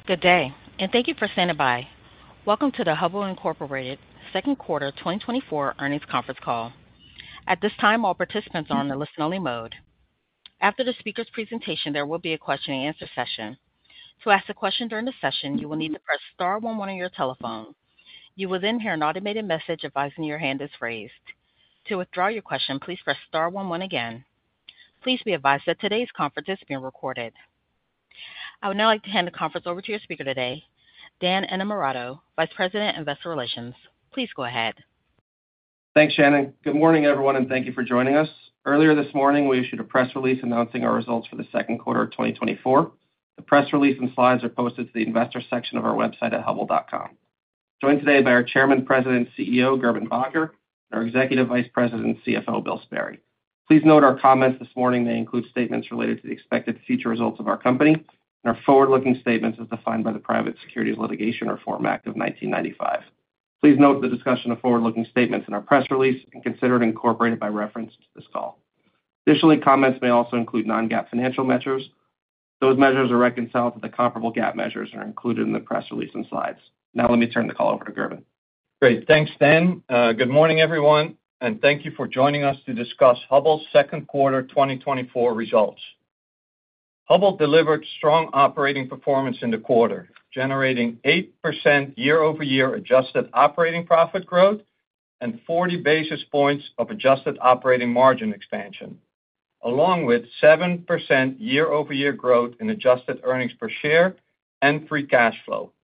Good day, and thank you for standing by. Welcome to the Hubbell Incorporated Second Quarter 2024 Earnings Conference Call. At this time, all participants are on the listen-only mode. After the speaker's presentation, there will be a question-and-answer session. To ask a question during the session, you will need to press star 11 on your telephone. You will then hear an automated message advising your hand is raised. To withdraw your question, please press star 11 again. Please be advised that today's conference is being recorded. I would now like to hand the conference over to your speaker today, Dan Innamorato, Vice President, Investor Relations. Please go ahead. Thanks, Shannon. Good morning, everyone, and thank you for joining us. Earlier this morning, we issued a press release announcing our results for the second quarter of 2024. The press release and slides are posted to the investor section of our website at hubbell.com. Joined today by our Chairman, President, and CEO, Gerben Bakker, and our Executive Vice President and CFO, Bill Sperry. Please note our comments this morning may include statements related to the expected future results of our company and are forward-looking statements as defined by the Private Securities Litigation Reform Act of 1995. Please note the discussion of forward-looking statements in our press release and consider it incorporated by reference to this call. Additionally, comments may also include non-GAAP financial measures. Those measures are reconciled to the comparable GAAP measures and are included in the press release and slides. Now let me turn the call over to Gerben. Great. Thanks, Dan. Good morning, everyone, and thank you for joining us to discuss Hubbell's second quarter 2024 results. Hubbell delivered strong operating performance in the quarter, generating 8% year-over-year adjusted operating profit growth and 40 basis points of adjusted operating margin expansion, along with 7% year-over-year growth in adjusted earnings per share and free cash flow.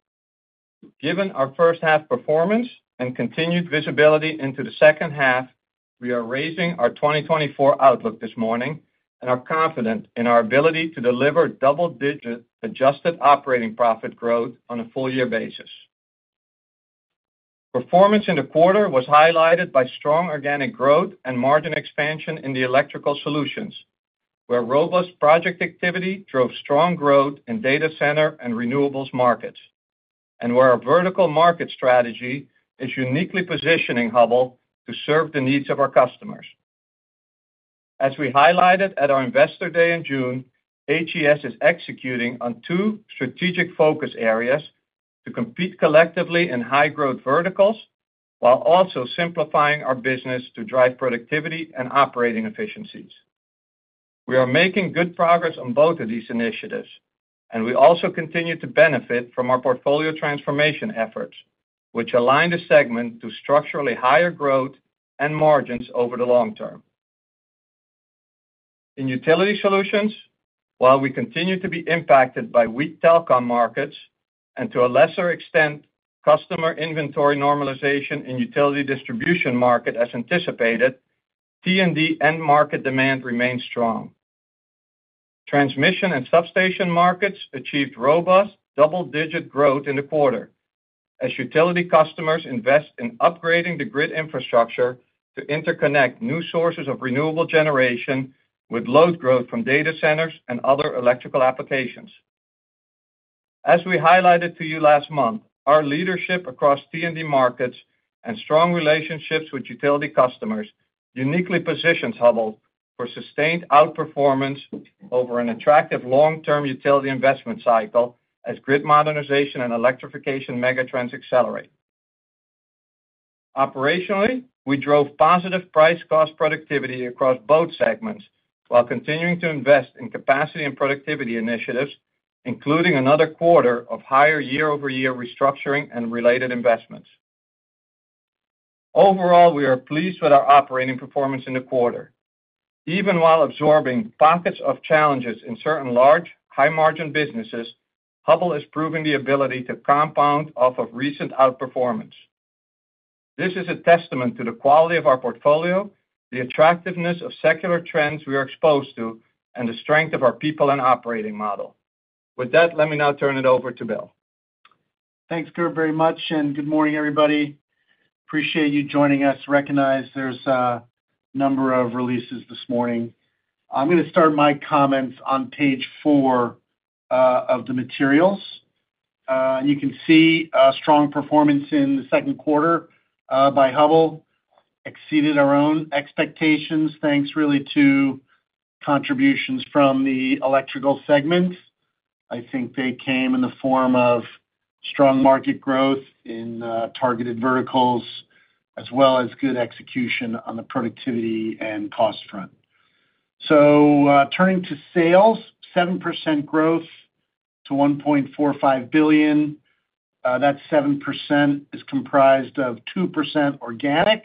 Given our first-half performance and continued visibility into the second half, we are raising our 2024 outlook this morning and are confident in our ability to deliver double-digit adjusted operating profit growth on a full-year basis. Performance in the quarter was highlighted by strong organic growth and margin expansion in the Electrical Solutions, where robust project activity drove strong growth in data center and renewables markets, and where our vertical market strategy is uniquely positioning Hubbell to serve the needs of our customers. As we highlighted at our Investor Day in June, HES is executing on two strategic focus areas to compete collectively in high-growth verticals while also simplifying our business to drive productivity and operating efficiencies. We are making good progress on both of these initiatives, and we also continue to benefit from our portfolio transformation efforts, which align the segment to structurally higher growth and margins over the long term. In Utility Solutions, while we continue to be impacted by weak telecom markets and to a lesser extent customer inventory normalization in utility distribution market as anticipated, T&D end market demand remains strong. Transmission and substation markets achieved robust double-digit growth in the quarter as utility customers invest in upgrading the grid infrastructure to interconnect new sources of renewable generation with load growth from data centers and other electrical applications. As we highlighted to you last month, our leadership across T&D markets and strong relationships with utility customers uniquely positions Hubbell for sustained outperformance over an attractive long-term utility investment cycle as grid modernization and electrification megatrends accelerate. Operationally, we drove positive price-cost productivity across both segments while continuing to invest in capacity and productivity initiatives, including another quarter of higher year-over-year restructuring and related investments. Overall, we are pleased with our operating performance in the quarter. Even while absorbing pockets of challenges in certain large, high-margin businesses, Hubbell is proving the ability to compound off of recent outperformance. This is a testament to the quality of our portfolio, the attractiveness of secular trends we are exposed to, and the strength of our people and operating model. With that, let me now turn it over to Bill. Thanks, Gerben, very much, and good morning, everybody. Appreciate you joining us. Recognize there's a number of releases this morning. I'm going to start my comments on page 4 of the materials. You can see a strong performance in the second quarter by Hubbell. Exceeded our own expectations, thanks really to contributions from the electrical segment, I think they came in the form of strong market growth in targeted verticals, as well as good execution on the productivity and cost front. So turning to sales, 7% growth to $1.45 billion. That 7% is comprised of 2% organic,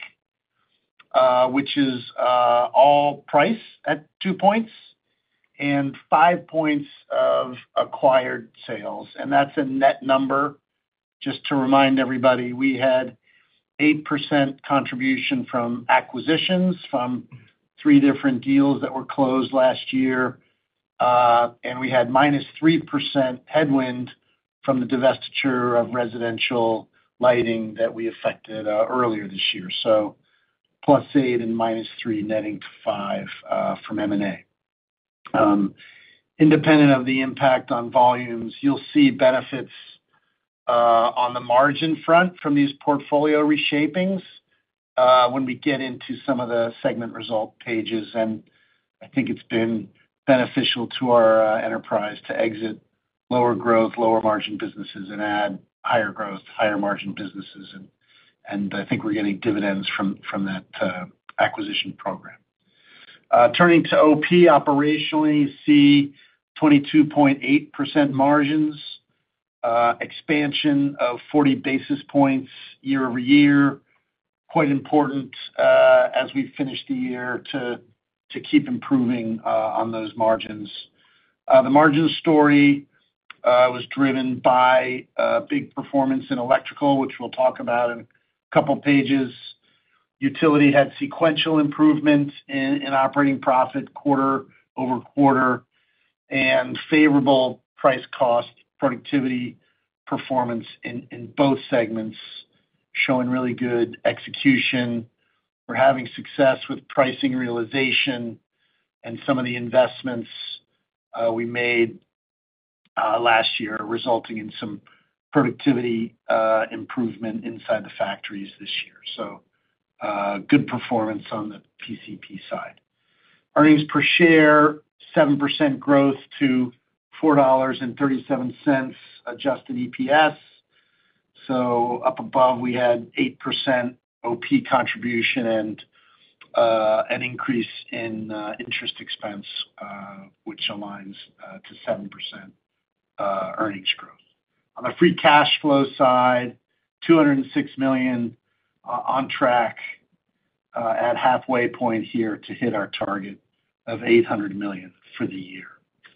which is all price at 2 points, and 5 points of acquired sales. And that's a net number. Just to remind everybody, we had 8% contribution from acquisitions from 3 different deals that were closed last year, and we had -3% headwind from the divestiture of residential lighting that we effected earlier this year. So +8 and -3 netting to 5 from M&A. Independent of the impact on volumes, you'll see benefits on the margin front from these portfolio reshapings when we get into some of the segment result pages. And I think it's been beneficial to our enterprise to exit lower growth, lower margin businesses and add higher growth, higher margin businesses. And I think we're getting dividends from that acquisition program. Turning to OP, operationally, you see 22.8% margins, expansion of 40 basis points year-over-year. Quite important as we finish the year to keep improving on those margins. The margin story was driven by big performance in electrical, which we'll talk about in a couple pages. Utility had sequential improvement in operating profit quarter-over-quarter, and favorable price cost productivity performance in both segments, showing really good execution. We're having success with pricing realization and some of the investments we made last year, resulting in some productivity improvement inside the factories this year. So good performance on the PCP side. Earnings per share, 7% growth to $4.37 adjusted EPS. So up above, we had 8% OP contribution and an increase in interest expense, which aligns to 7% earnings growth. On the free cash flow side, $206 million on track at halfway point here to hit our target of $800 million for the year.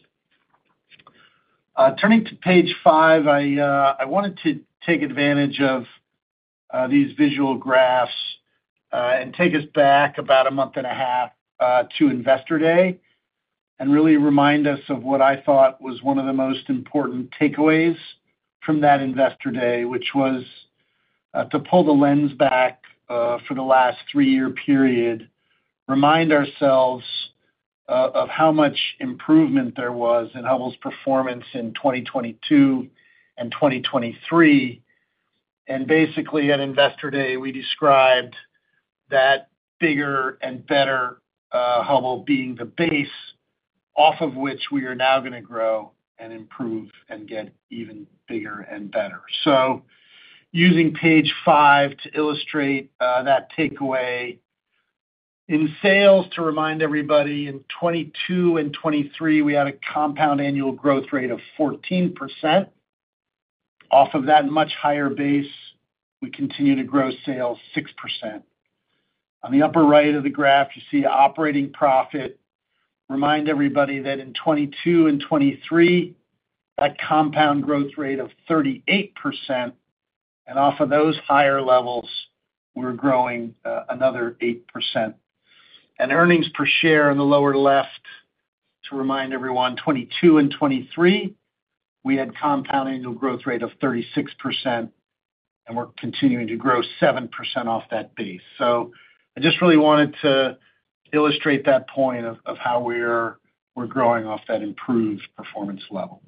Turning to page 5, I wanted to take advantage of these visual graphs and take us back about a month and a half to Investor Day, and really remind us of what I thought was one of the most important takeaways from that Investor Day, which was to pull the lens back for the last 3-year period, remind ourselves of how much improvement there was in Hubbell's performance in 2022 and 2023. And basically, at Investor Day, we described that bigger and better Hubbell being the base off of which we are now going to grow and improve and get even bigger and better. So using page 5 to illustrate that takeaway, in sales, to remind everybody, in 22 and 23, we had a compound annual growth rate of 14%. Off of that much higher base, we continue to grow sales 6%. On the upper right of the graph, you see operating profit. Remind everybody that in 22 and 23, that compound growth rate of 38%, and off of those higher levels, we're growing another 8%. And earnings per share in the lower left, to remind everyone, 22 and 23, we had compound annual growth rate of 36%, and we're continuing to grow 7% off that base. So I just really wanted to illustrate that point of how we're growing off that improved performance level.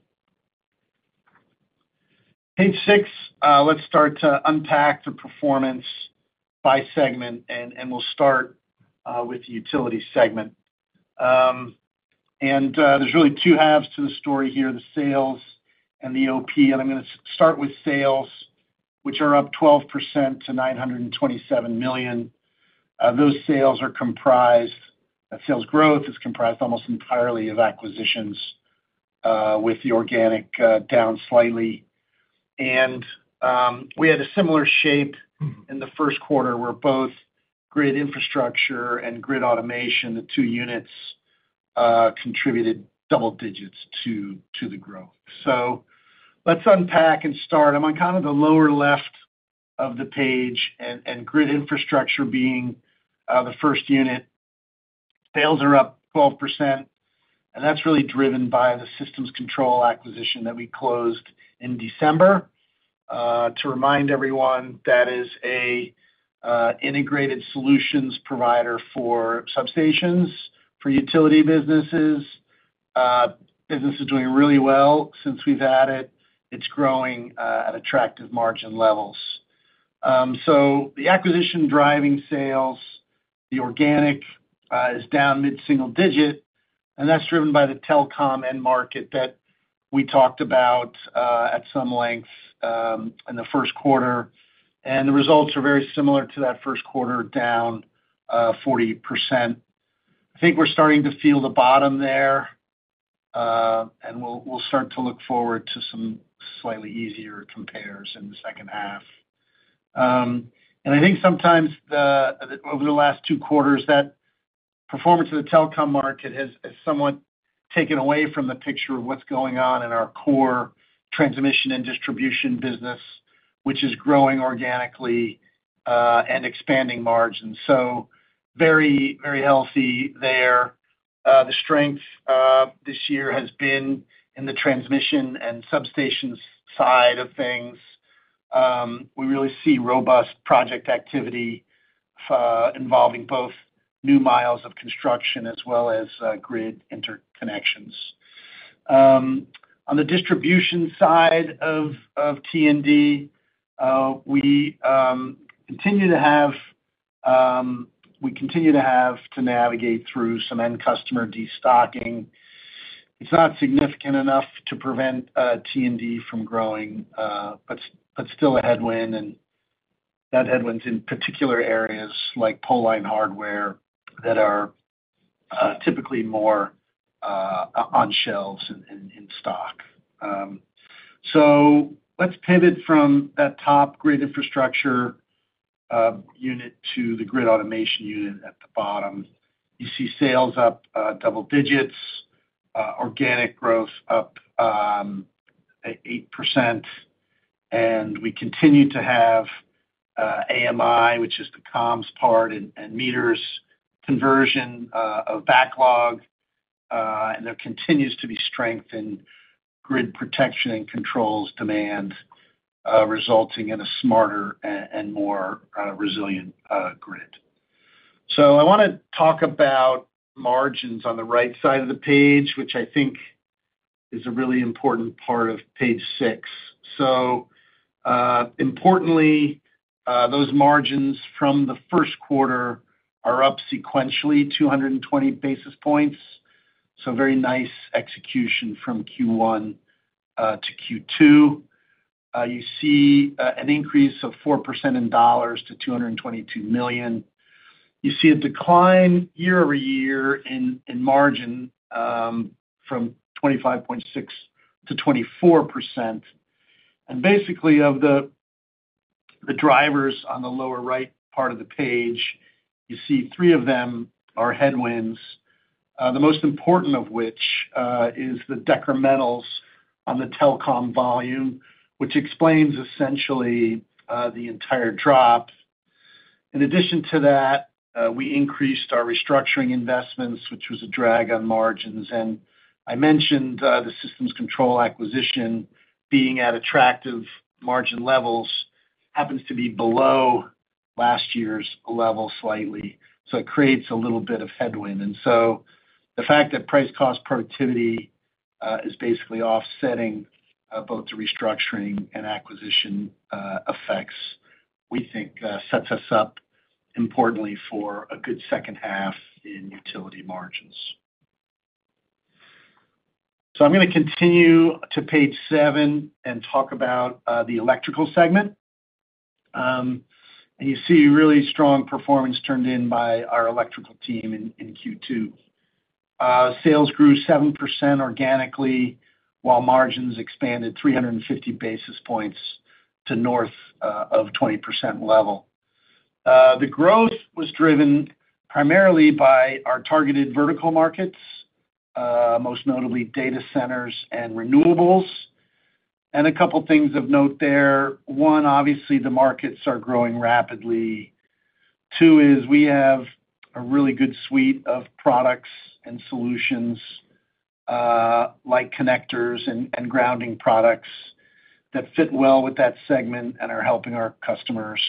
Page 6, let's start to unpack the performance by segment, and we'll start with the utility segment. There's really 2 halves to the story here, the sales and the OP. And I'm going to start with sales, which are up 12% to $927 million. Those sales are comprised, that sales growth is comprised almost entirely of acquisitions, with the organic down slightly. And we had a similar shape in the first quarter where both grid infrastructure and grid automation, the two units, contributed double digits to the growth. So let's unpack and start. I'm on kind of the lower left of the page, and grid infrastructure being the first unit. Sales are up 12%, and that's really driven by the Systems Control acquisition that we closed in December. To remind everyone, that is a integrated solutions provider for substations, for utility businesses. Business is doing really well since we've had it. It's growing at attractive margin levels. So the acquisition driving sales, the organic is down mid-single digit, and that's driven by the telecom end market that we talked about at some length in the first quarter. And the results are very similar to that first quarter, down 40%. I think we're starting to feel the bottom there, and we'll start to look forward to some slightly easier compares in the second half. And I think sometimes over the last two quarters, that performance of the telecom market has somewhat taken away from the picture of what's going on in our core transmission and distribution business, which is growing organically and expanding margins. So very, very healthy there. The strength this year has been in the transmission and substations side of things. We really see robust project activity involving both new miles of construction as well as grid interconnections. On the distribution side of T&D, we continue to have to navigate through some end customer destocking. It's not significant enough to prevent T&D from growing, but still a headwind, and that headwind's in particular areas like pole line hardware that are typically more on shelves and in stock. So let's pivot from that top grid infrastructure unit to the grid automation unit at the bottom. You see sales up double digits, organic growth up 8%, and we continue to have AMI, which is the comms part, and meters conversion of backlog, and there continues to be strength in grid protection and controls demand, resulting in a smarter and more resilient grid. So I want to talk about margins on the right side of the page, which I think is a really important part of page 6. So importantly, those margins from the first quarter are up sequentially 220 basis points. So very nice execution from Q1 to Q2. You see an increase of 4% in dollars to $222 million. You see a decline year over year in margin from 25.6% to 24%. And basically, of the drivers on the lower right part of the page, you see 3 of them are headwinds, the most important of which is the decrementals on the telecom volume, which explains essentially the entire drop. In addition to that, we increased our restructuring investments, which was a drag on margins. And I mentioned the Systems Control acquisition being at attractive margin levels, happens to be below last year's level slightly. So it creates a little bit of headwind. And so the fact that price cost productivity is basically offsetting both the restructuring and acquisition effects, we think sets us up importantly for a good second half in utility margins. So I'm going to continue to page 7 and talk about the electrical segment. And you see really strong performance turned in by our electrical team in Q2. Sales grew 7% organically, while margins expanded 350 basis points to north of 20% level. The growth was driven primarily by our targeted vertical markets, most notably data centers and renewables. And a couple things of note there. One, obviously, the markets are growing rapidly. Two is we have a really good suite of products and solutions, like connectors and grounding products that fit well with that segment and are helping our customers.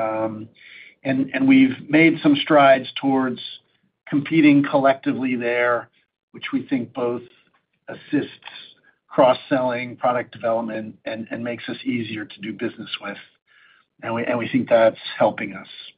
And we've made some strides towards competing collectively there, which we think both assists cross-selling, product development, and makes us easier to do business with. And we think that's helping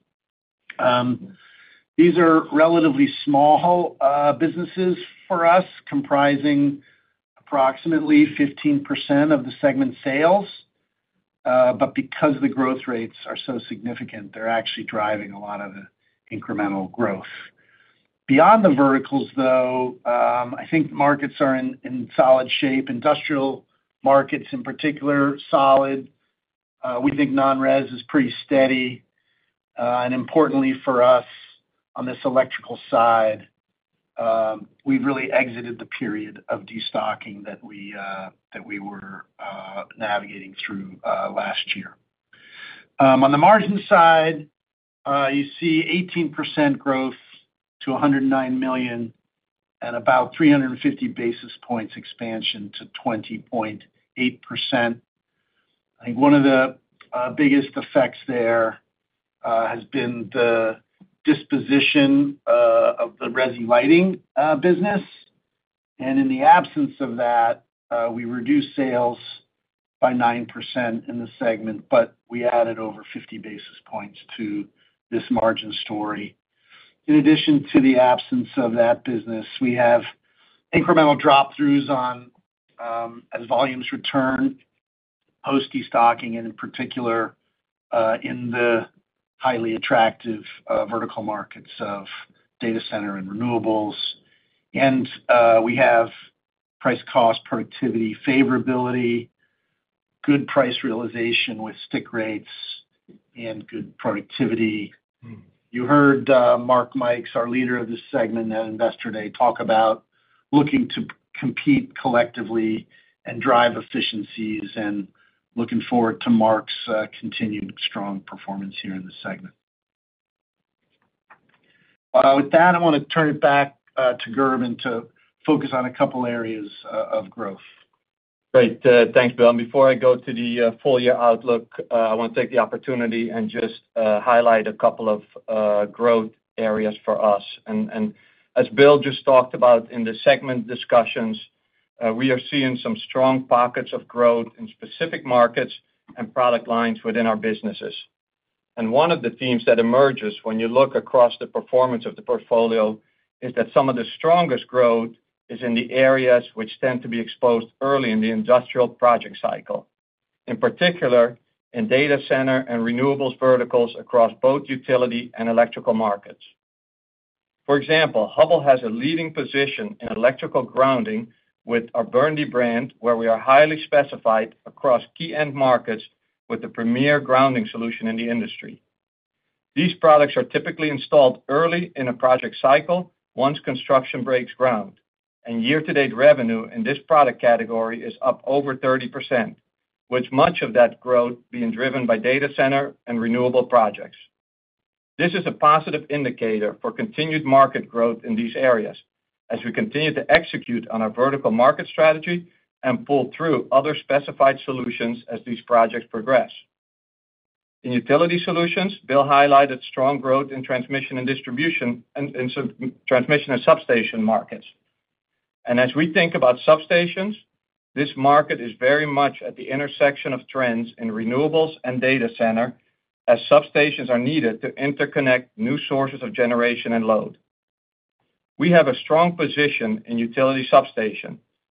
us. These are relatively small businesses for us, comprising approximately 15% of the segment sales. But because the growth rates are so significant, they're actually driving a lot of the incremental growth. Beyond the verticals, though, I think markets are in solid shape. Industrial markets, in particular, solid. We think non-res is pretty steady. And importantly for us, on this electrical side, we've really exited the period of destocking that we were navigating through last year. On the margin side, you see 18% growth to $109 million and about 350 basis points expansion to 20.8%. I think one of the biggest effects there has been the disposition of the resi lighting business. And in the absence of that, we reduced sales by 9% in the segment, but we added over 50 basis points to this margin story. In addition to the absence of that business, we have incremental drop-throughs on as volumes return post-destocking, and in particular in the highly attractive vertical markets of data center and renewables. And we have price cost productivity favorability, good price realization with stick rates, and good productivity. You heard Mark Mikes, our leader of this segment at Investor Day, talk about looking to compete collectively and drive efficiencies, and looking forward to Mark's continued strong performance here in this segment. With that, I want to turn it back to Gerben to focus on a couple areas of growth. Great. Thanks, Bill. And before I go to the full year outlook, I want to take the opportunity and just highlight a couple of growth areas for us. And as Bill just talked about in the segment discussions, we are seeing some strong pockets of growth in specific markets and product lines within our businesses. And one of the themes that emerges when you look across the performance of the portfolio is that some of the strongest growth is in the areas which tend to be exposed early in the industrial project cycle, in particular in data center and renewables verticals across both utility and electrical markets. For example, Hubbell has a leading position in electrical grounding with our Burndy brand, where we are highly specified across key end markets with the premier grounding solution in the industry. These products are typically installed early in a project cycle once construction breaks ground, and year-to-date revenue in this product category is up over 30%, with much of that growth being driven by data center and renewable projects. This is a positive indicator for continued market growth in these areas as we continue to execute on our vertical market strategy and pull through other specified solutions as these projects progress. In utility solutions, Bill highlighted strong growth in transmission and distribution and transmission and substation markets. And as we think about substations, this market is very much at the intersection of trends in renewables and data center, as substations are needed to interconnect new sources of generation and load. We have a strong position in utility substation,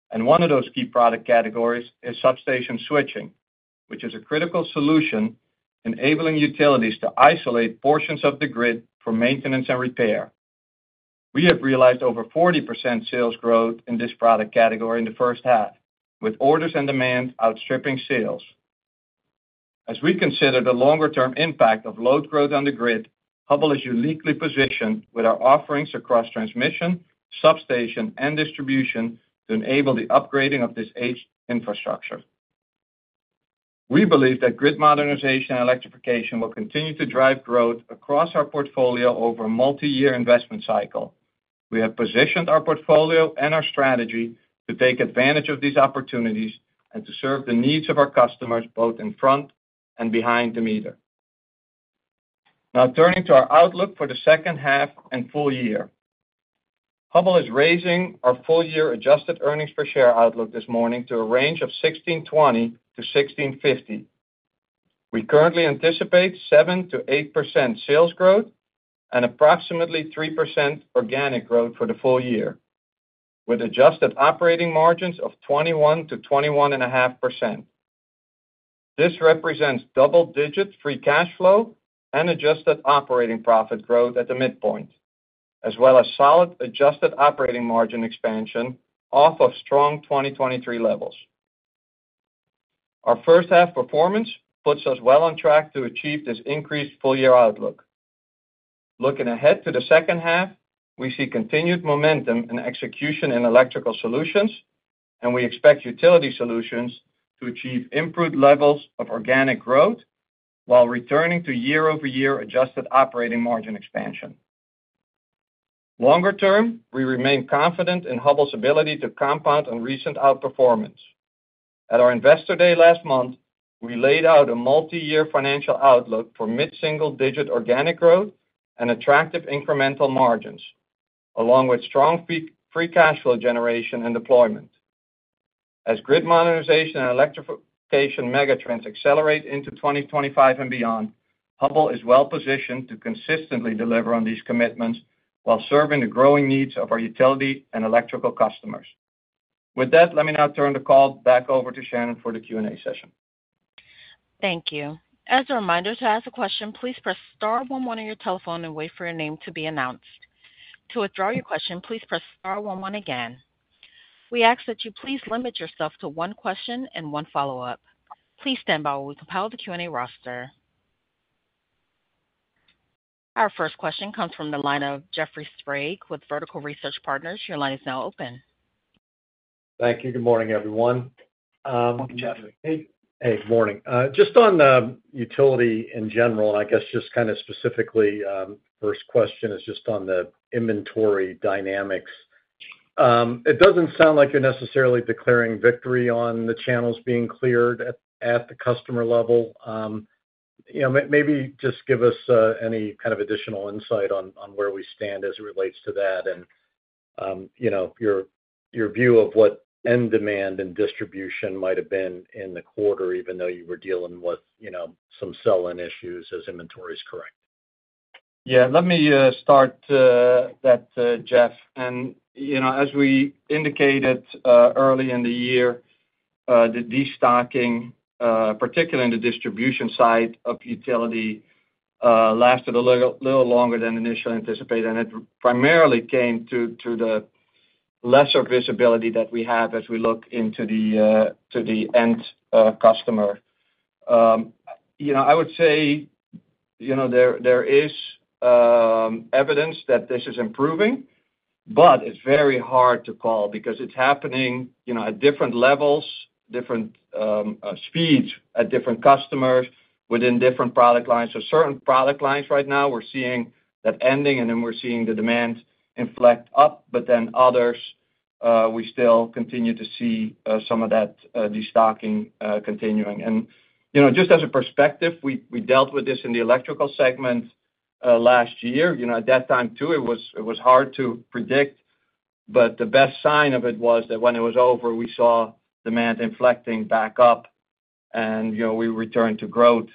and one of those key product categories is substation switching, which is a critical solution enabling utilities to isolate portions of the grid for maintenance and repair. We have realized over 40% sales growth in this product category in the first half, with orders and demand outstripping sales. As we consider the longer-term impact of load growth on the grid, Hubbell is uniquely positioned with our offerings across transmission, substation, and distribution to enable the upgrading of this aged infrastructure. We believe that grid modernization and electrification will continue to drive growth across our portfolio over a multi-year investment cycle. We have positioned our portfolio and our strategy to take advantage of these opportunities and to serve the needs of our customers both in front and behind the meter. Now, turning to our outlook for the second half and full year. Hubbell is raising our full-year adjusted earnings per share outlook this morning to a range of $16.20 to $16.50. We currently anticipate 7-8% sales growth and approximately 3% organic growth for the full year, with adjusted operating margins of 21 to 21.5%. This represents double-digit free cash flow and adjusted operating profit growth at the midpoint, as well as solid adjusted operating margin expansion off of strong 2023 levels. Our first half performance puts us well on track to achieve this increased full-year outlook. Looking ahead to the second half, we see continued momentum and execution in electrical solutions, and we expect utility solutions to achieve improved levels of organic growth while returning to year-over-year adjusted operating margin expansion. Longer term, we remain confident in Hubbell's ability to compound on recent outperformance. At our Investor Day last month, we laid out a multi-year financial outlook for mid-single-digit organic growth and attractive incremental margins, along with strong free cash flow generation and deployment. As grid modernization and electrification megatrends accelerate into 2025 and beyond, Hubbell is well positioned to consistently deliver on these commitments while serving the growing needs of our utility and electrical customers. With that, let me now turn the call back over to Shannon for the Q&A session. Thank you. As a reminder, to ask a question, please press star 11 on your telephone and wait for your name to be announced. To withdraw your question, please press star 11 again. We ask that you please limit yourself to one question and one follow-up. Please stand by while we compile the Q&A roster. Our first question comes from the line of Jeffrey Sprague with Vertical Research Partners. Your line is now open. Thank you. Good morning, everyone. Good morning, Jeffrey. Hey, good morning. Just on the utility in general, and I guess just kind of specifically, first question is just on the inventory dynamics. It doesn't sound like you're necessarily declaring victory on the channels being cleared at the customer level. Maybe just give us any kind of additional insight on where we stand as it relates to that and, your view of what end demand and distribution might have been in the quarter, even though you were dealing with, some sell-in issues as inventories correct. Yeah, let me start that, Jeff. And, as we indicated early in the year, the destocking, particularly in the distribution side of utility, lasted a little longer than initially anticipated, and it primarily came to the lesser visibility that we have as we look into the end customer. I would say, there is evidence that this is improving, but it's very hard to call because it's happening, at different levels, different speeds at different customers within different product lines. So certain product lines right now, we're seeing that ending, and then we're seeing the demand inflect up, but then others, we still continue to see some of that destocking continuing. And, just as a perspective, we dealt with this in the electrical segment last year. At that time, too, it was hard to predict, but the best sign of it was that when it was over, we saw demand inflecting back up, and, we returned to growth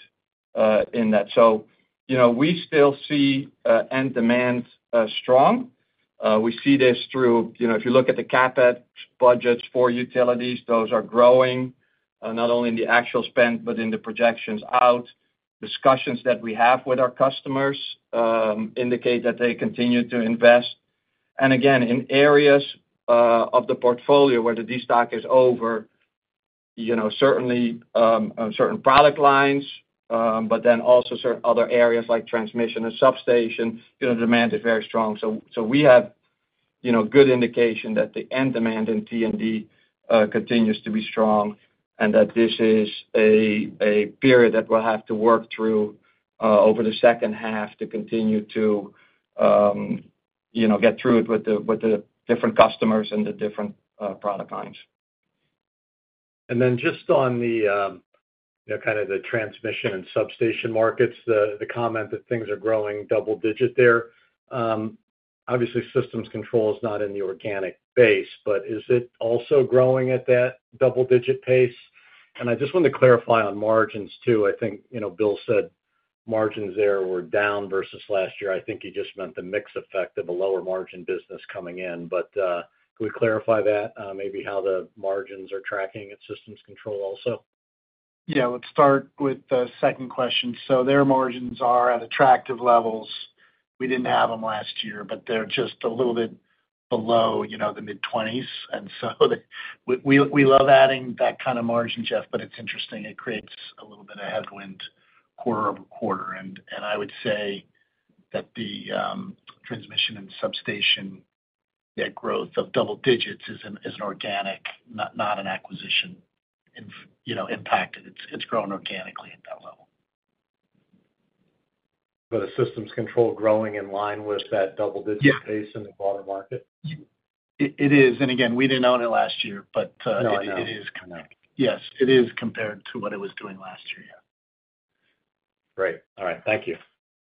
in that. So, we still see end demand strong. We see this through, if you look at the CapEx budgets for utilities, those are growing, not only in the actual spend, but in the projections out. Discussions that we have with our customers indicate that they continue to invest. And again, in areas of the portfolio where the destock is over, certainly certain product lines, but then also certain other areas like transmission and substation, demand is very strong. So we have, good indication that the end demand in T&D continues to be strong, and that this is a period that we'll have to work through over the second half to continue to, get through it with the different customers and the different product lines. And then just on the, kind of the transmission and substation markets, the comment that things are growing double digit there. Obviously, Systems Control is not in the organic base, but is it also growing at that double digit pace? And I just wanted to clarify on margins too. I think, Bill said margins there were down versus last year. I think he just meant the mix effect of a lower margin business coming in. But can we clarify that, maybe how the margins are tracking at Systems Control also? Yeah, let's start with the second question. So their margins are at attractive levels. We didn't have them last year, but they're just a little bit below, the mid-20s. And so we love adding that kind of margin, Jeff, but it's interesting. It creates a little bit of headwind quarter-over-quarter. And I would say that the transmission and substation growth of double digits is an organic, not an acquisition, impacted. It's grown organically at that level. But a Systems Control growing in line with that double-digit pace in the broader market? It is. And again, we didn't own it last year, but it is. Yes, it is compared to what it was doing last year, yeah. Great. All right. Thank you.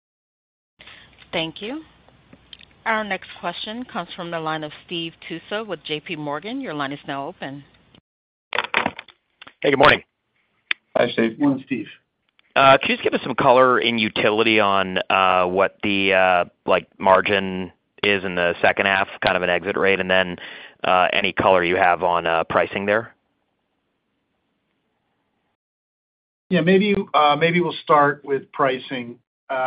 Thank you. Our next question comes from the line of Steve Tusa with J.P. Morgan. Your line is now open. Hey, good morning. Hi, Steve. Good morning, Steve. Could you just give us some color in utility on what the margin is in the second half, kind of an exit rate, and then any color you have on pricing there? Yeah, maybe we'll start with pricing.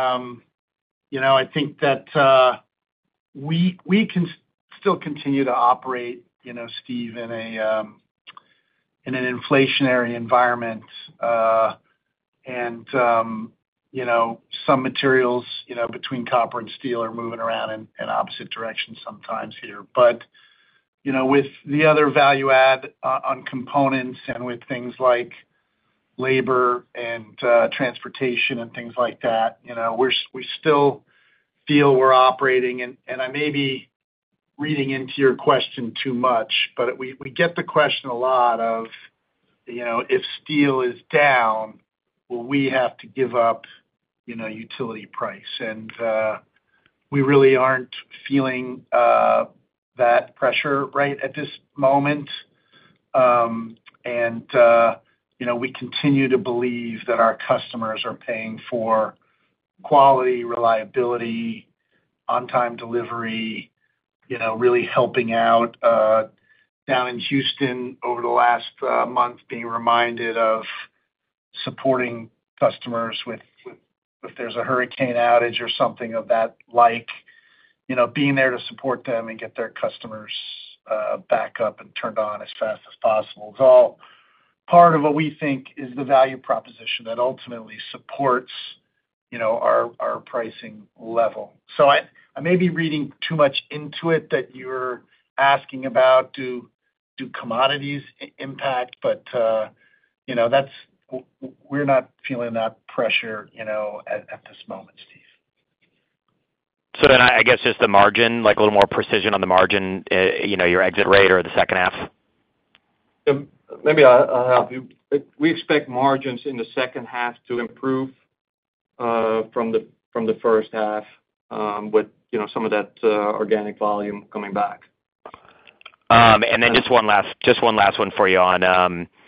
I think that we can still continue to operate, Steve, in an inflationary environment. And some materials, between copper and steel are moving around in opposite directions sometimes here. But, with the other value add on components and with things like labor and transportation and things like that, we still feel we're operating. And I may be reading into your question too much, but we get the question a lot of, if steel is down, will we have to give up, utility price? And we really aren't feeling that pressure right at this moment. We continue to believe that our customers are paying for quality, reliability, on-time delivery, really helping out down in Houston over the last month, being reminded of supporting customers with if there's a hurricane outage or something of that being there to support them and get their customers back up and turned on as fast as possible. It's all part of what we think is the value proposition that ultimately supports, our pricing level. So I may be reading too much into it that you're asking about, do commodities impact? But, we're not feeling that pressure, at this moment, Steve. So then I guess just the margin, like a little more precision on the margin, your exit rate or the second half? Maybe I'll help you. We expect margins in the second half to improve from the first half, with some of that organic volume coming back. And then just one last one for you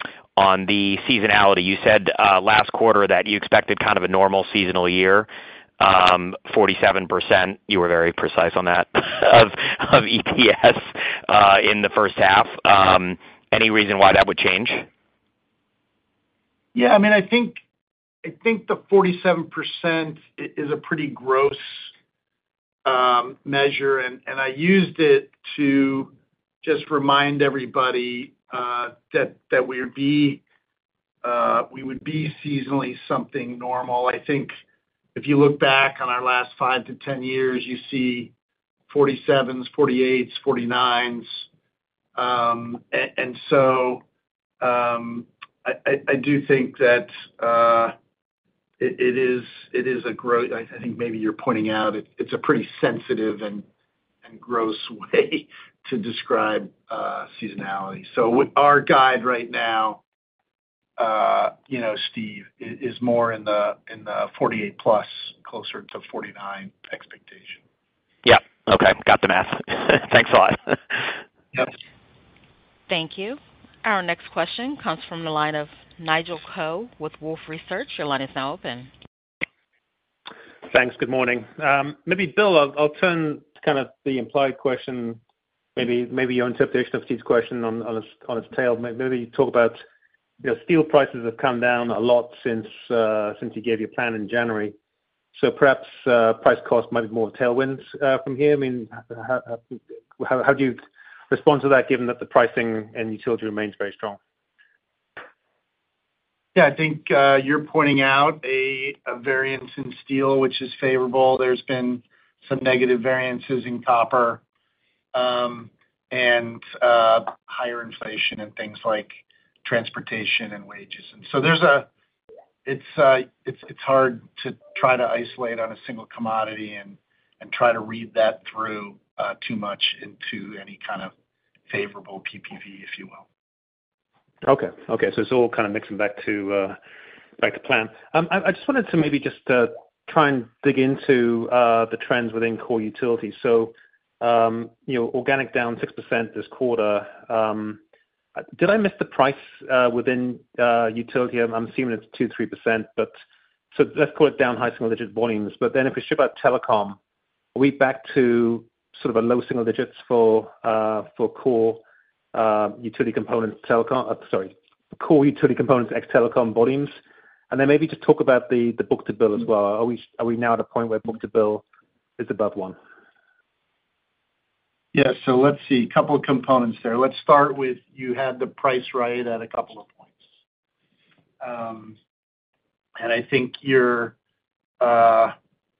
on the seasonality. You said last quarter that you expected kind of a normal seasonal year. 47%, you were very precise on that, of EPS in the first half. Any reason why that would change? Yeah, I mean, I think the 47% is a pretty gross measure, and I used it to just remind everybody that we would be seasonally something normal. I think if you look back on our last 5 to 10 years, you see 47s, 48s, 49s, and so I do think that it is a gross. I think maybe you're pointing out it's a pretty sensitive and gross way to describe seasonality. So our guide right now, Steve, is more in the 48 plus, closer to 49 expectation. Yeah. Okay. Got the math. Thanks a lot. Yep. Thank you. Our next question comes from the line of Nigel Coe with Wolfe Research. Your line is now open. Thanks. Good morning. Maybe, Bill, I'll turn kind of the implied question, maybe your interpretation of Steve's question on its tail. Maybe talk about, steel prices have come down a lot since you gave your plan in January. So perhaps price cost might be more tailwinds from here. I mean, how do you respond to that, given that the pricing and utility remains very strong? Yeah, I think you're pointing out a variance in steel, which is favorable. There's been some negative variances in copper, and higher inflation and things like transportation and wages. And so it's hard to try to isolate on a single commodity and try to read that through too much into any kind of favorable PPV, if you will. Okay. So it's all kind of mixing back to plan. I just wanted to maybe just try and dig into the trends within core utilities. So, organic down 6% this quarter. Did I miss the price within utility? I'm assuming it's 2-3%, but so let's call it down high single-digit volumes. But then if we strip out telecom, are we back to sort of a low single digits for core utility components, core utility components ex telecom volumes? And then maybe just talk about the book-to-bill as well. Are we now at a point where book-to-bill is above 1? Yeah, so let's see, a couple of components there. Let's start with, you had the price right at a couple of points. And I think you're kind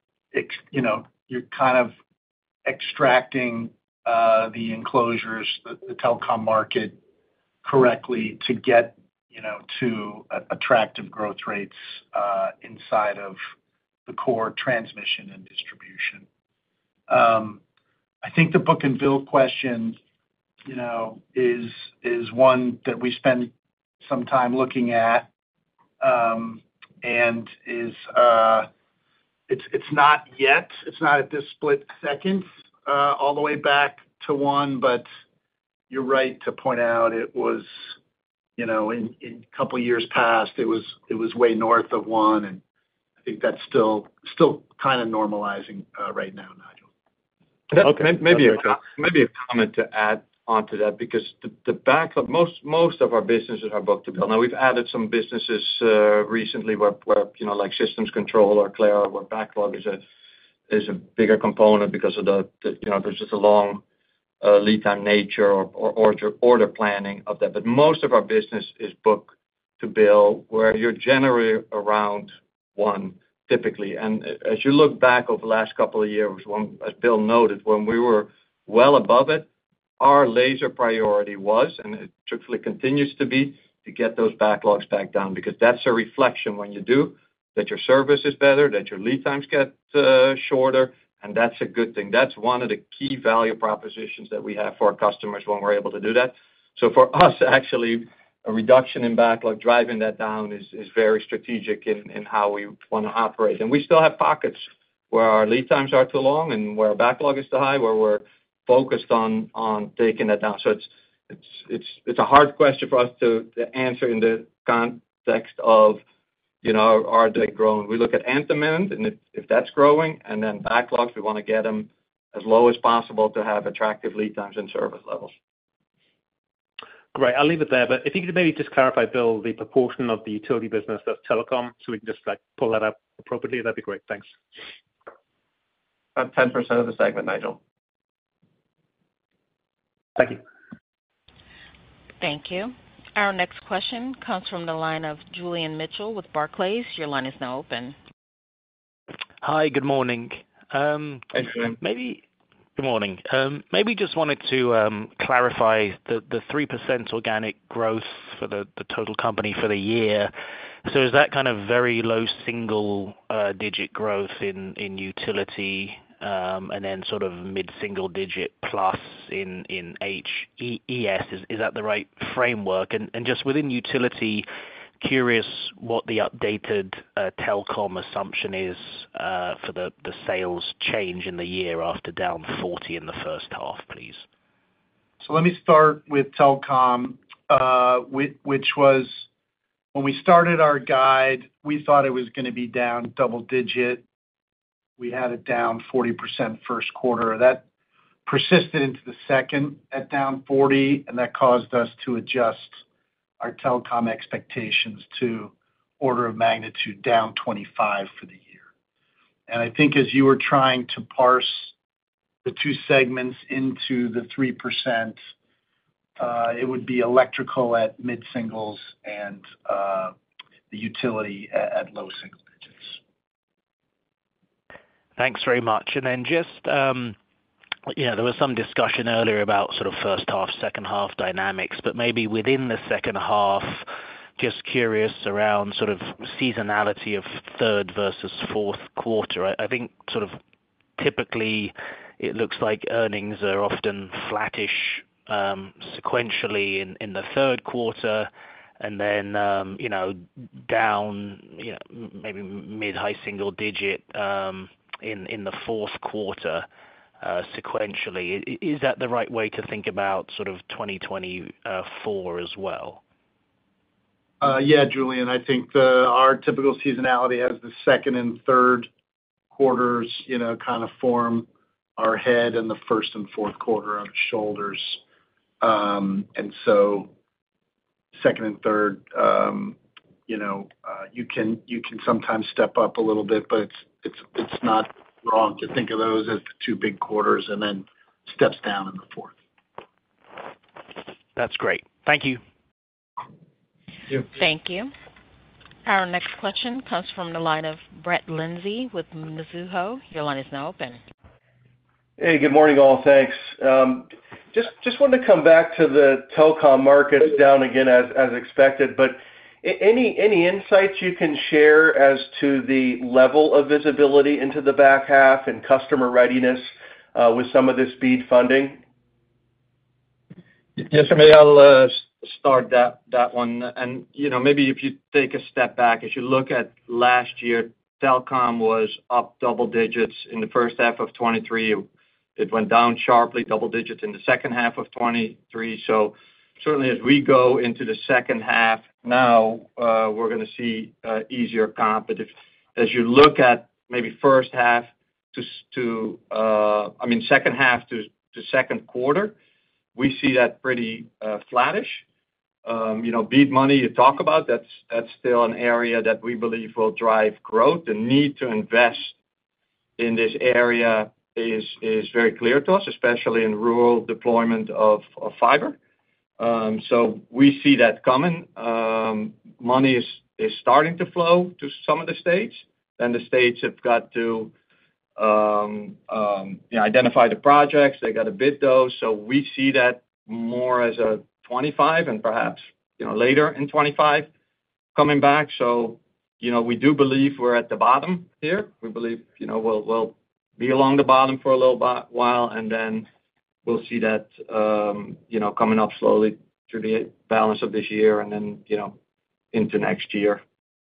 of extracting the enclosures, the telecom market correctly to get, to attractive growth rates inside of the core transmission and distribution. I think the book and bill question, is one that we spend some time looking at, and is it's not at this split second all the way back to 1, but you're right to point out it was, in a couple of years past, it was way north of 1, and I think that's still kind of normalizing right now, Nigel. Okay. Maybe a comment to add onto that, because the backlog, most of our businesses are book-to-bill. Now, we've added some businesses recently where like Systems Control or Aclara, where backlog is a bigger component because of there's just a long lead time nature or order planning of that. But most of our business is book-to-bill, where you're generally around 1. Typically. And as you look back over the last couple of years, as Bill noted, when we were well above it, our laser priority was, and it truthfully continues to be, to get those backlogs back down, because that's a reflection when you do, that your service is better, that your lead times get shorter, and that's a good thing. That's one of the key value propositions that we have for our customers when we're able to do that. So for us, actually, a reduction in backlog, driving that down is very strategic in how we want to operate. And we still have pockets where our lead times are too long and where our backlog is too high, where we're focused on taking that down. So it's a hard question for us to answer in the context of, are they growing? We look at end demand, and if that's growing, and then backlogs, we want to get them as low as possible to have attractive lead times and service levels. Great. I'll leave it there. But if you could maybe just clarify, Bill, the proportion of the utility business that's telecom, so we can just pull that up appropriately, that'd be great. Thanks. About 10% of the segment, Nigel. Thank you. Thank you. Our next question comes from the line of Julian Mitchell with Barclays. Your line is now open. Hi, good morning. Hey, Julian. Good morning. Maybe just wanted to clarify the 3% organic growth for the total company for the year. So is that kind of very low single digit growth in utility, and then sort of mid-single digit plus in HES? Is that the right framework? And just within utility, curious what the updated telecom assumption is for the sales change in the year after down 40 in the first half, please. So let me start with telecom, which was when we started our guide, we thought it was going to be down double digit. We had it down 40% first quarter. That persisted into the second at down 40, and that caused us to adjust our telecom expectations to order of magnitude down 25 for the year. And I think as you were trying to parse the two segments into the 3%, it would be electrical at mid-singles and the utility at low single digits. Thanks very much. And then just, there was some discussion earlier about sort of first half, second half dynamics, but maybe within the second half, just curious around sort of seasonality of third versus fourth quarter. I think sort of typically it looks like earnings are often flattish sequentially in the third quarter, and then down maybe mid-high single digit in the fourth quarter sequentially. Is that the right way to think about sort of 2024 as well? Yeah, Julian, I think our typical seasonality has the second and third quarters, kind of form our head, and the first and fourth quarter are shoulders. And so second and third, you can sometimes step up a little bit, but it's not wrong to think of those as the two big quarters and then steps down in the fourth. That's great. Thank you. Thank you. Our next question comes from the line of Brett Linzey with Mizuho. Your line is now open. Hey, good morning, all. Thanks. Just wanted to come back to the telecom markets down again as expected, but any insights you can share as to the level of visibility into the back half and customer readiness with some of this BEAD funding? Yes, maybe I'll start that one. And, maybe if you take a step back, as you look at last year, telecom was up double digits in the first half of 23. It went down sharply, double digits in the second half of 23. So certainly as we go into the second half now, we're going to see easier comp. But as you look at maybe first half second half to second quarter, we see that pretty flattish. BEAD money you talk about, that's still an area that we believe will drive growth. The need to invest in this area is very clear to us, especially in rural deployment of fiber. So we see that coming. Money is starting to flow to some of the states, and the states have got to identify the projects. They got to bid those. So we see that more as a 25 and perhaps later in 25 coming back. So we do believe we're at the bottom here. We believe we'll be along the bottom for a little while, and then we'll see that coming up slowly through the balance of this year and then into next year.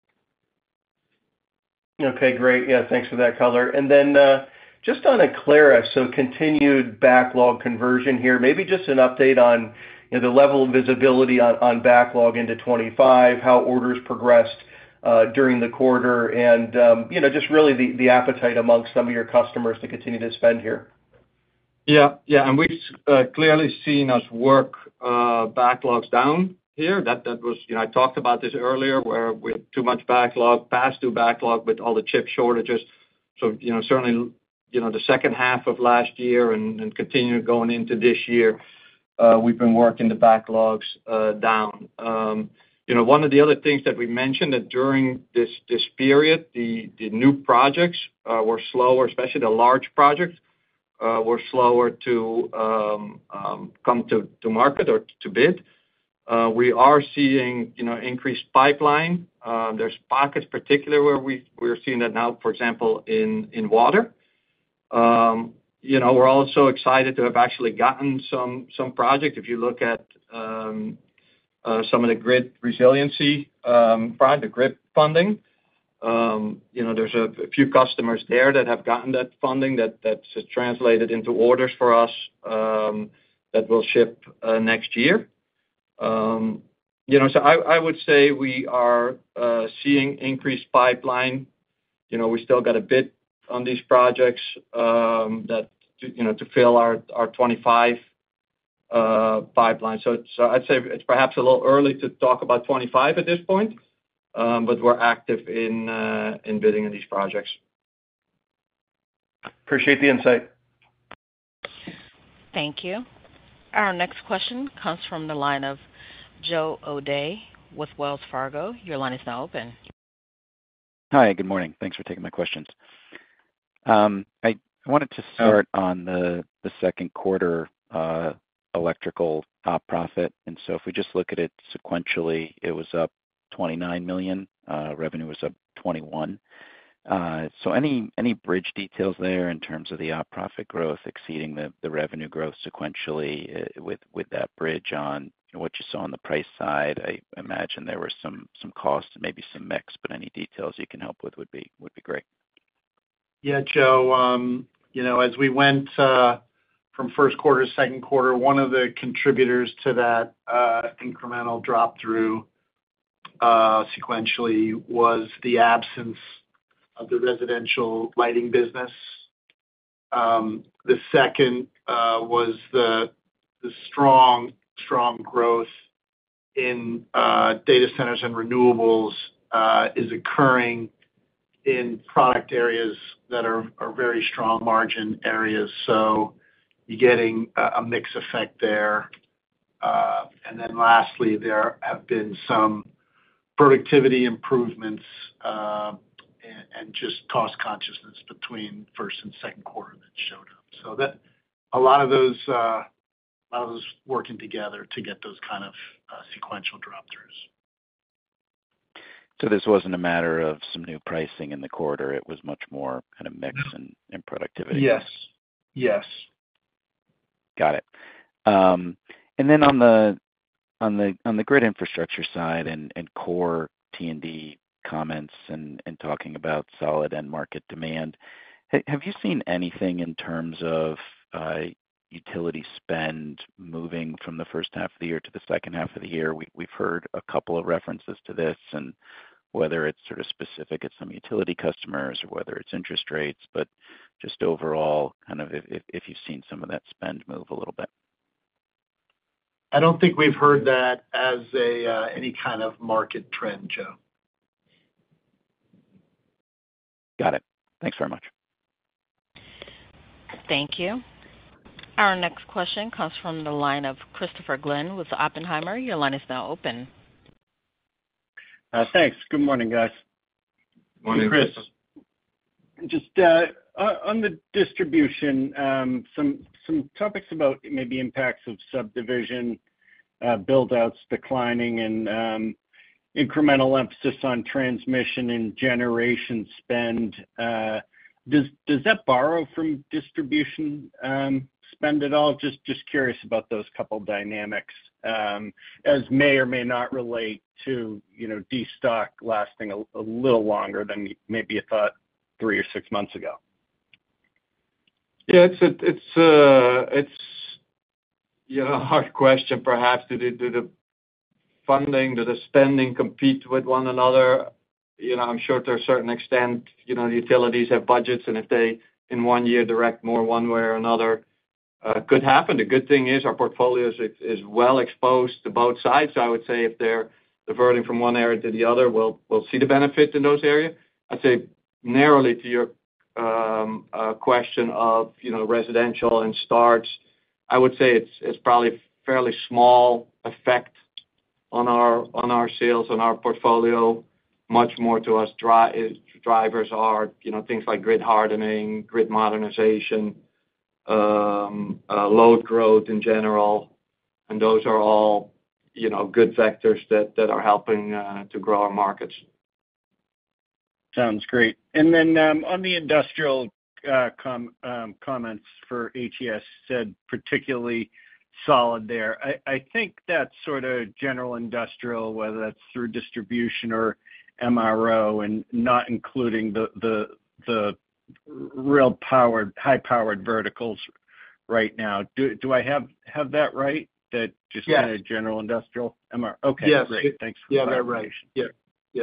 Okay, great. Yeah, thanks for that color. And then just on Aclara, so continued backlog conversion here, maybe just an update on the level of visibility on backlog into 25, how orders progressed during the quarter and, just really the appetite amongst some of your customers to continue to spend here. Yeah. And we've clearly seen us work backlogs down here. That was, I talked about this earlier, where we had too much backlog, past due backlog with all the chip shortages. So, certainly, the second half of last year and continue going into this year, we've been working the backlogs down. One of the other things that we mentioned that during this period, the new projects were slower, especially the large projects were slower to come to market or to bid. We are seeing, increased pipeline. There's pockets particularly where we're seeing that now, for example, in water. We're also excited to have actually gotten some project. If you look at some of the grid resiliency project, grid funding, there's a few customers there that have gotten that funding that's translated into orders for us that will ship next year. So I would say we are seeing increased pipeline. We still got a bit on these projects that to fill our 25 pipeline. So I'd say it's perhaps a little early to talk about 25 at this point, but we're active in bidding in these projects. Appreciate the insight. Thank you. Our next question comes from the line of Joe O'Dea with Wells Fargo. Your line is now open. Hi, good morning. Thanks for taking my questions. I wanted to start on the second quarter electrical op profit. And so if we just look at it sequentially, it was up $29 million. Revenue was up $21 million. So any bridge details there in terms of the op profit growth exceeding the revenue growth sequentially with that bridge on what you saw on the price side? I imagine there were some costs and maybe some mix, but any details you can help with would be great. Yeah, Joe, as we went from first quarter to second quarter, one of the contributors to that incremental drop through sequentially was the absence of the residential lighting business. The second was the strong growth in data centers and renewables is occurring in product areas that are very strong margin areas. So you're getting a mix effect there. And then lastly, there have been some productivity improvements and just cost consciousness between first and second quarter that showed up. So that a lot of those working together to get those kind of sequential drop throughs. So this wasn't a matter of some new pricing in the quarter. It was much more kind of mix and productivity. Yes. Got it. And then on the grid infrastructure side and core T&D comments and talking about solid end market demand, have you seen anything in terms of utility spend moving from the first half of the year to the second half of the year? We've heard a couple of references to this, and whether it's sort of specific at some utility customers or whether it's interest rates, but just overall, kind of if you've seen some of that spend move a little bit. I don't think we've heard that as any kind of market trend, Joe. Got it. Thanks very much. Thank you. Our next question comes from the line of Christopher Glynn with Oppenheimer. Your line is now open. Thanks. Good morning, guys. Morning, Chris. Just on the distribution, some topics about maybe impacts of subdivision build-outs declining and incremental emphasis on transmission and generation spend. Does that borrow from distribution spend at all? Just curious about those couple dynamics, as may or may not relate to destock lasting a little longer than maybe you thought 3 or 6 months ago. Yeah, it's a hard question. Perhaps do the funding, do the spending compete with one another? I'm sure to a certain extent, the utilities have budgets, and if they, in one year, direct more one way or another, could happen. The good thing is our portfolio is well exposed to both sides. So I would say if they're diverting from one area to the other, we'll see the benefit in those areas. I'd say narrowly to your question of, residential and starts, I would say it's probably a fairly small effect on our sales, on our portfolio. Much more to us drivers are, things like grid hardening, grid modernization, load growth in general, and those are all, good vectors that are helping to grow our markets. Sounds great. And then on the industrial comments for HES, said particularly solid there. I think that's sort of general industrial, whether that's through distribution or MRO, and not including the real high-powered verticals right now. Do I have that right? That just kind of general industrial MRO? Okay, yes. Great. Thanks for the clarification. Yeah, right. Yeah.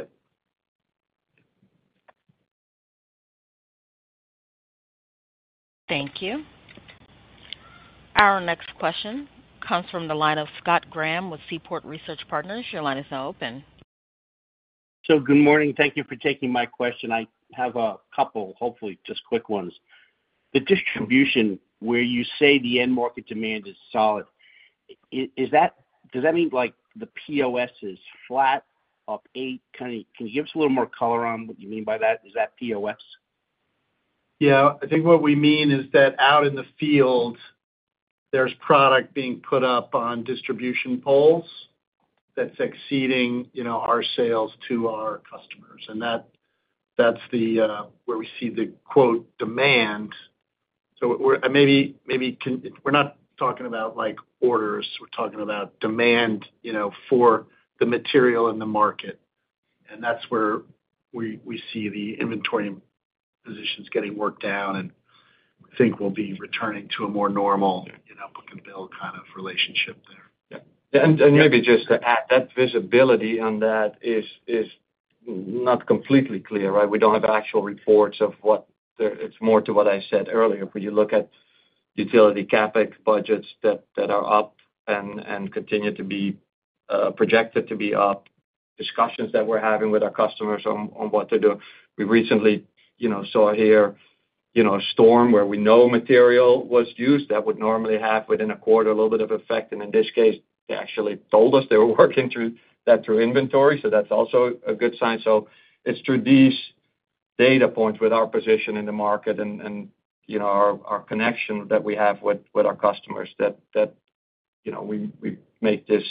Thank you. Our next question comes from the line of Scott Graham with Seaport Research Partners. Your line is now open. So good morning. Thank you for taking my question. I have a couple, hopefully just quick ones. The distribution, where you say the end market demand is solid, does that mean like the POS is flat, up 8? Can you give us a little more color on what you mean by that? Is that POS? Yeah, I think what we mean is that out in the field, there's product being put up on distribution poles that's exceeding, our sales to our customers. And that's the where we see the quote demand. So we're not talking about like orders. We're talking about demand, for the material in the market. And that's where we see the inventory positions getting worked down, and I think we'll be returning to a more normal, book and bill kind of relationship there. Yeah. And maybe just to add, that visibility on that is not completely clear, right? We don't have actual reports of it's more to what I said earlier. When you look at utility CapEx budgets that are up and continue to be projected to be up, discussions that we're having with our customers on what to do. We recently, saw here, a storm where we know material was used that would normally have within a quarter a little bit of effect. And in this case, they actually told us they were working through inventory. So that's also a good sign. So it's through these data points with our position in the market and our connection that we have with our customers that we make this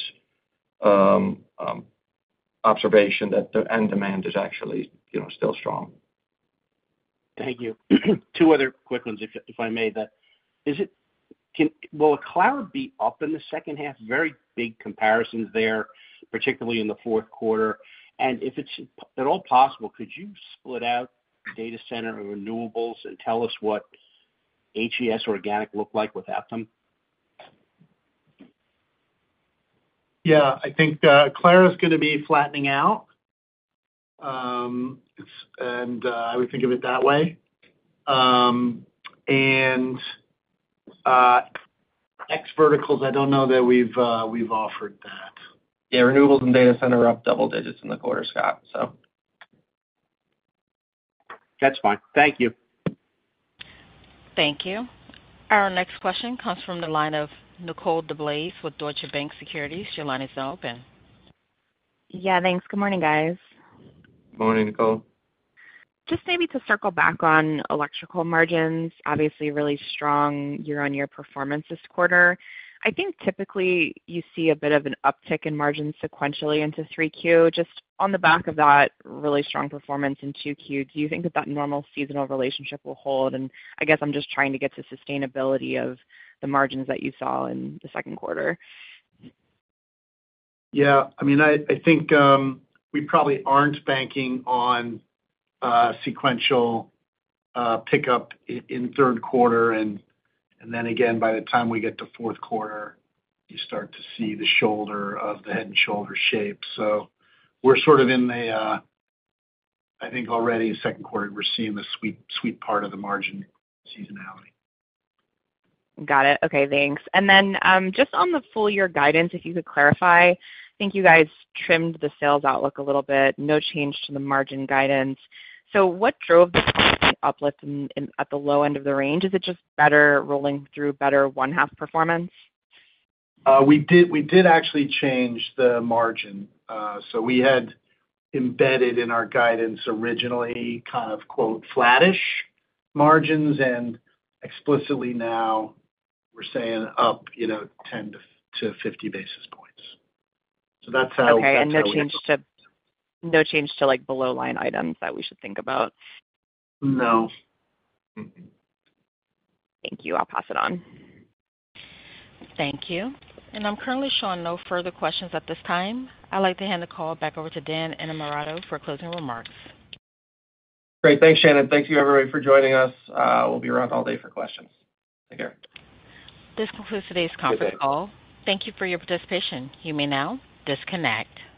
observation that the end demand is actually, still strong. Thank you. Two other quick ones, if I may. Will Aclara be up in the second half? Very big comparisons there, particularly in the fourth quarter. And if it's at all possible, could you split out data center and renewables and tell us what HES organic looked like without them? Yeah, I think Aclara is going to be flattening out. I would think of it that way. X verticals, I don't know that we've offered that. Yeah, renewables and data center are up double digits in the quarter, Scott. So that's fine. Thank you. Thank you. Our next question comes from the line of Nicole DeBlase with Deutsche Bank Securities. Your line is now open. Yeah, thanks. Good morning, guys. Good morning, Nicole. Just maybe to circle back on electrical margins, obviously really strong year-on-year performance this quarter. I think typically you see a bit of an uptick in margins sequentially into 3Q. Just on the back of that really strong performance in 2Q, do you think that normal seasonal relationship will hold? And I guess I'm just trying to get to sustainability of the margins that you saw in the second quarter. Yeah, I mean, I think we probably aren't banking on sequential pickup in third quarter, and then again, by the time we get to fourth quarter, you start to see the shoulder of the head and shoulder shape. So we're sort of in the I think already in second quarter, we're seeing the sweet part of the margin seasonality. Got it. Okay, thanks. And then just on the full year guidance, if you could clarify, I think you guys trimmed the sales outlook a little bit, no change to the margin guidance. So what drove the uplift at the low end of the range? Is it just better rolling through better one-half performance? We did actually change the margin. So we had embedded in our guidance originally kind of, quote, flattish margins, and explicitly now we're saying up, 10 to 50 basis points. So that's how. Okay, and no change to like below line items that we should think about? No. Thank you. I'll pass it on. Thank you. And I'm currently showing no further questions at this time. I'd like to hand the call back over to Dan Innamorato for closing remarks. Great. Thanks, Shannon. Thank you, everybody, for joining us. We'll be around all day for questions. Take care. This concludes today's conference call. Thank you for your participation. You may now disconnect.